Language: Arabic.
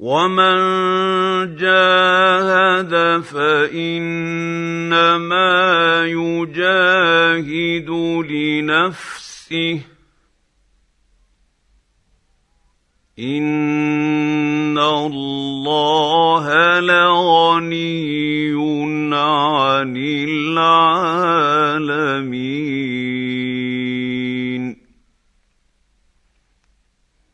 ومن جاهد فإنما يجاهد لنفسه إن الله لغني عن العالمين.